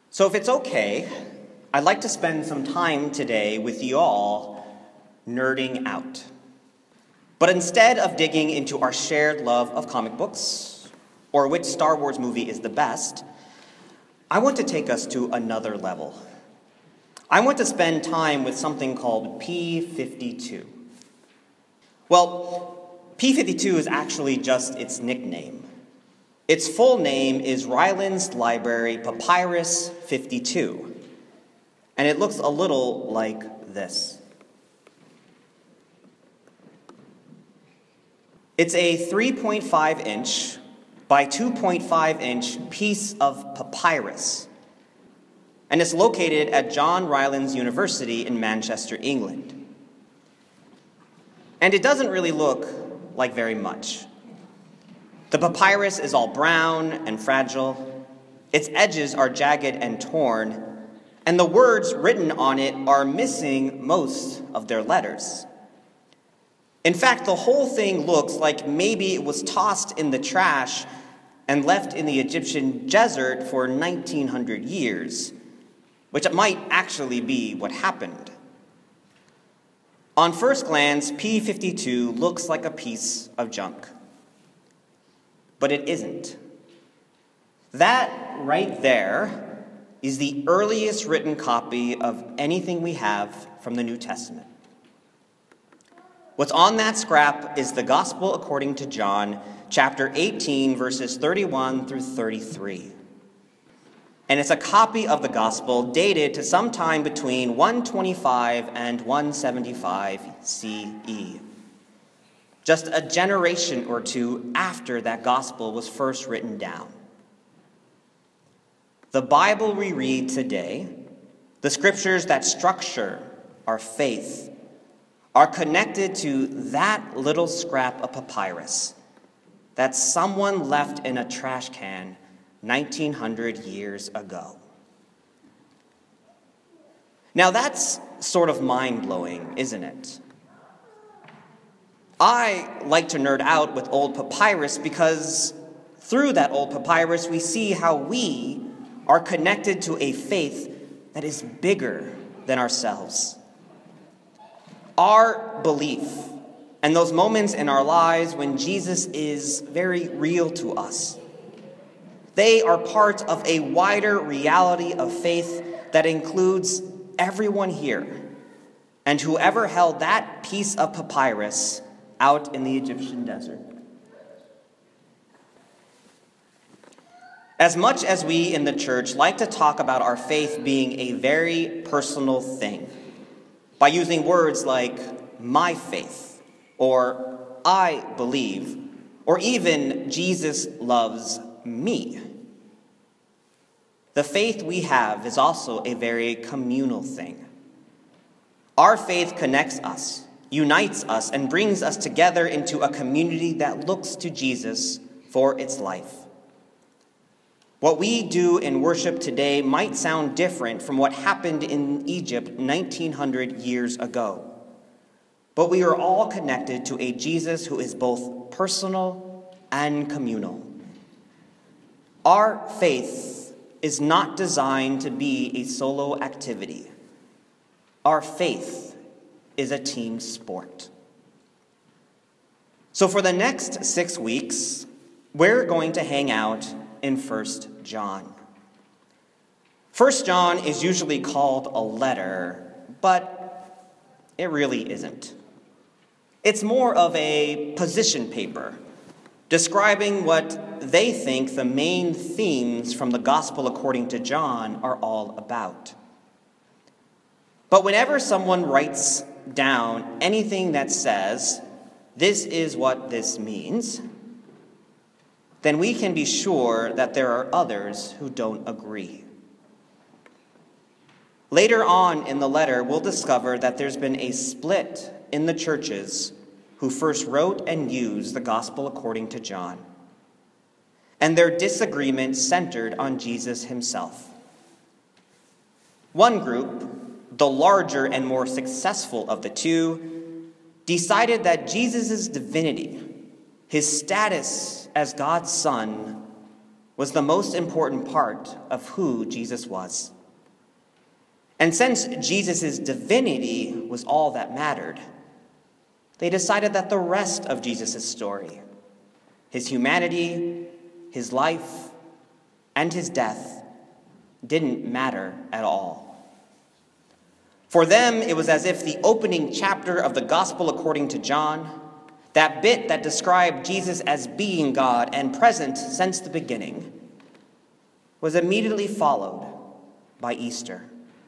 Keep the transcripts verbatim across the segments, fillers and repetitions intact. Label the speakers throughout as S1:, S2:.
S1: So if it's okay, I'd like to spend some time today with you all nerding out. But instead of digging into our shared love of comic books, or which Star Wars movie is the best, I want to take us to another level. I want to spend time with something called P fifty-two. Well, P fifty-two is actually just its nickname. Its full name is Ryland's Library Papyrus fifty-two, and it looks a little like this. It's a three point five inch by two point five inch piece of papyrus, and it's located at John Rylands University in Manchester, England. And it doesn't really look like very much. The papyrus is all brown and fragile, its edges are jagged and torn, and the words written on it are missing most of their letters. In fact, the whole thing looks like maybe it was tossed in the trash and left in the Egyptian desert for nineteen hundred years, which might actually be what happened. On first glance, P fifty-two looks like a piece of junk. But it isn't. That right there is the earliest written copy of anything we have from the New Testament. What's on that scrap is the Gospel according to John, chapter eighteen, verses thirty-one through thirty-three. And it's a copy of the Gospel dated to sometime between one twenty-five and one seventy-five C E. Just a generation or two after that Gospel was first written down. The Bible we read today, the scriptures that structure our faith, are connected to that little scrap of papyrus that someone left in a trash can nineteen hundred years ago. Now that's sort of mind-blowing, isn't it? I like to nerd out with old papyrus because through that old papyrus we see how we are connected to a faith that is bigger than ourselves. Our belief and those moments in our lives when Jesus is very real to us, they are part of a wider reality of faith that includes everyone here and whoever held that piece of papyrus out in the Egyptian desert. As much as we in the church like to talk about our faith being a very personal thing, by using words like my faith, or I believe, or even Jesus loves me, the faith we have is also a very communal thing. Our faith connects us, unites us, and brings us together into a community that looks to Jesus for its life. What we do in worship today might sound different from what happened in Egypt nineteen hundred years ago, but we are all connected to a Jesus who is both personal and communal. Our faith is not designed to be a solo activity. Our faith is a team sport. So for the next six weeks, we're going to hang out in First John. First John is usually called a letter, but it really isn't. It's more of a position paper, describing what they think the main themes from the Gospel according to John are all about. But whenever someone writes down anything that says, "This is what this means," then we can be sure that there are others who don't agree. Later on in the letter, we'll discover that there's been a split in the churches who first wrote and used the Gospel according to John, and their disagreement centered on Jesus himself. One group, the larger and more successful of the two, decided that Jesus' divinity, his status as God's Son, was the most important part of who Jesus was. And since Jesus' divinity was all that mattered, they decided that the rest of Jesus' story, his humanity, his life, and his death, didn't matter at all. For them, it was as if the opening chapter of the Gospel according to John, that bit that described Jesus as being God and present since the beginning, was immediately followed by Easter.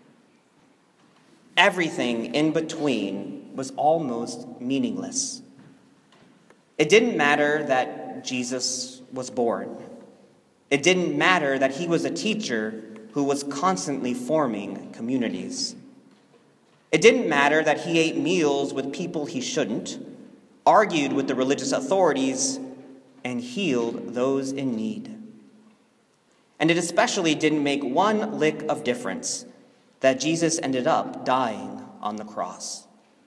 S1: Everything in between was almost meaningless. It didn't matter that Jesus was born. It didn't matter that he was a teacher who was constantly forming communities. It didn't matter that he ate meals with people he shouldn't, argued with the religious authorities, and healed those in need. And it especially didn't make one lick of difference that Jesus ended up dying on the cross.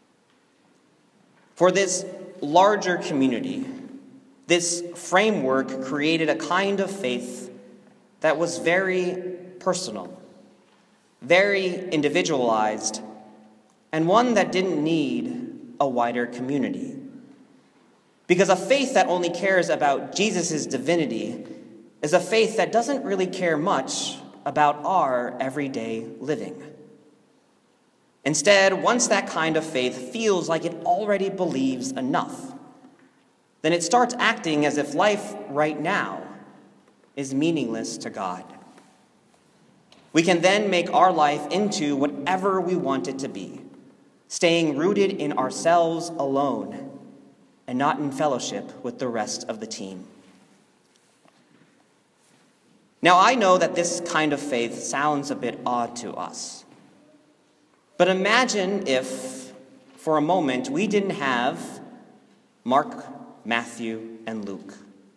S1: For this larger community, this framework created a kind of faith that was very personal, very individualized, and one that didn't need a wider community. Because a faith that only cares about Jesus' divinity is a faith that doesn't really care much about our everyday living. Instead, once that kind of faith feels like it already believes enough, then it starts acting as if life right now is meaningless to God. We can then make our life into whatever we want it to be, staying rooted in ourselves alone and not in fellowship with the rest of the team. Now, I know that this kind of faith sounds a bit odd to us. But imagine if, for a moment, we didn't have Mark, Matthew, and Luke.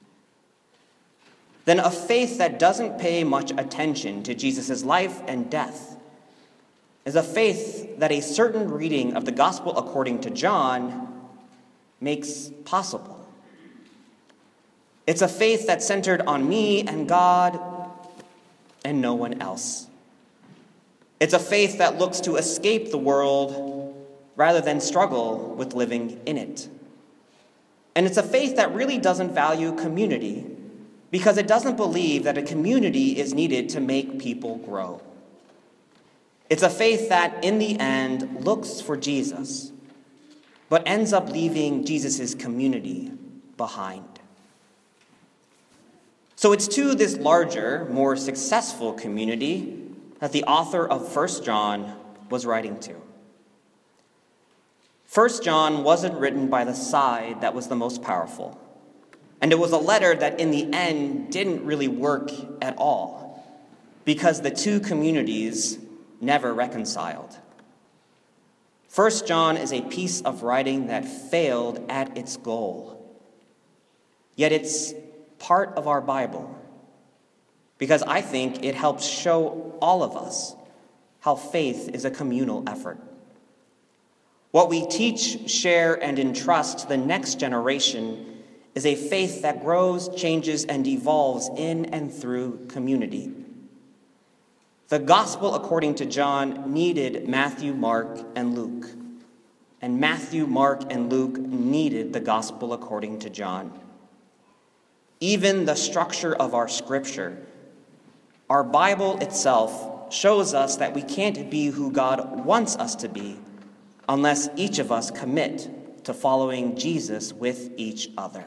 S1: Then a faith that doesn't pay much attention to Jesus' life and death is a faith that a certain reading of the Gospel according to John makes possible. It's a faith that's centered on me and God and no one else. It's a faith that looks to escape the world rather than struggle with living in it. And it's a faith that really doesn't value community because it doesn't believe that a community is needed to make people grow. It's a faith that, in the end, looks for Jesus, but ends up leaving Jesus' community behind. So it's to this larger, more successful community that the author of First John was writing to. First John wasn't written by the side that was the most powerful, and it was a letter that in the end didn't really work at all because the two communities never reconciled. First John is a piece of writing that failed at its goal, yet it's part of our Bible, because I think it helps show all of us how faith is a communal effort. What we teach, share, and entrust to the next generation is a faith that grows, changes, and evolves in and through community. The gospel according to John needed Matthew, Mark, and Luke, and Matthew, Mark, and Luke needed the gospel according to John. Even the structure of our scripture, our Bible itself, shows us that we can't be who God wants us to be unless each of us commit to following Jesus with each other.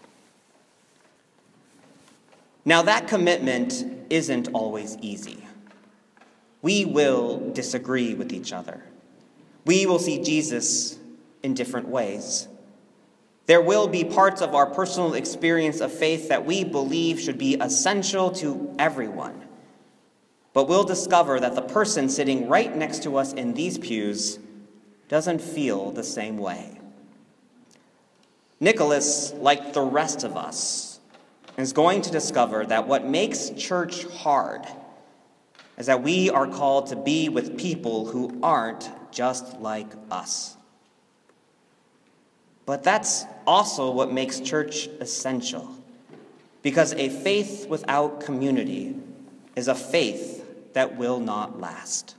S1: Now, that commitment isn't always easy. We will disagree with each other. We will see Jesus in different ways. There will be parts of our personal experience of faith that we believe should be essential to everyone. But we'll discover that the person sitting right next to us in these pews doesn't feel the same way. Nicholas, like the rest of us, is going to discover that what makes church hard is that we are called to be with people who aren't just like us. But that's also what makes church essential. because a faith without community is a faith that will not last.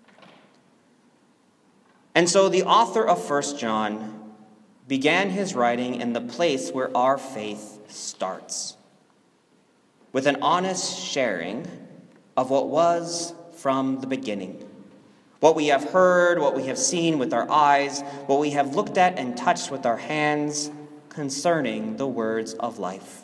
S1: And so the author of First John began his writing in the place where our faith starts, with an honest sharing of what was from the beginning, what we have heard, what we have seen with our eyes, what we have looked at and touched with our hands concerning the words of life.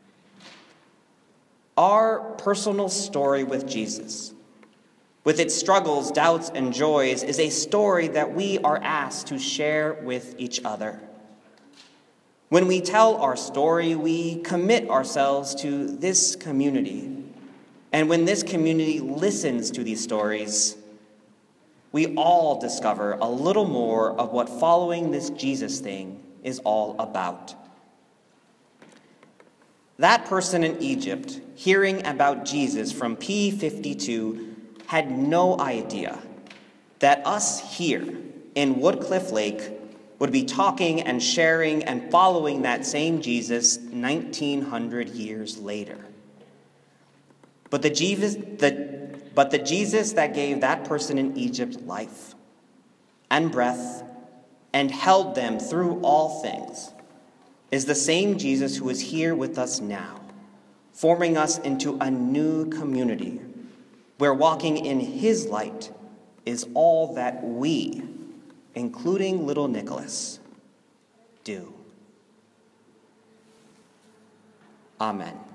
S1: Our personal story with Jesus, with its struggles, doubts, and joys, is a story that we are asked to share with each other. When we tell our story, we commit ourselves to this community. And when this community listens to these stories, we all discover a little more of what following this Jesus thing is all about. That person in Egypt, hearing about Jesus from P fifty-two, had no idea that us here in Woodcliff Lake would be talking and sharing and following that same Jesus nineteen hundred years later. But the Jesus, the, but the Jesus that gave that person in Egypt life and breath and held them through all things is the same Jesus who is here with us now, forming us into a new community where walking in his light is all that we, including little Nicholas, do. Amen.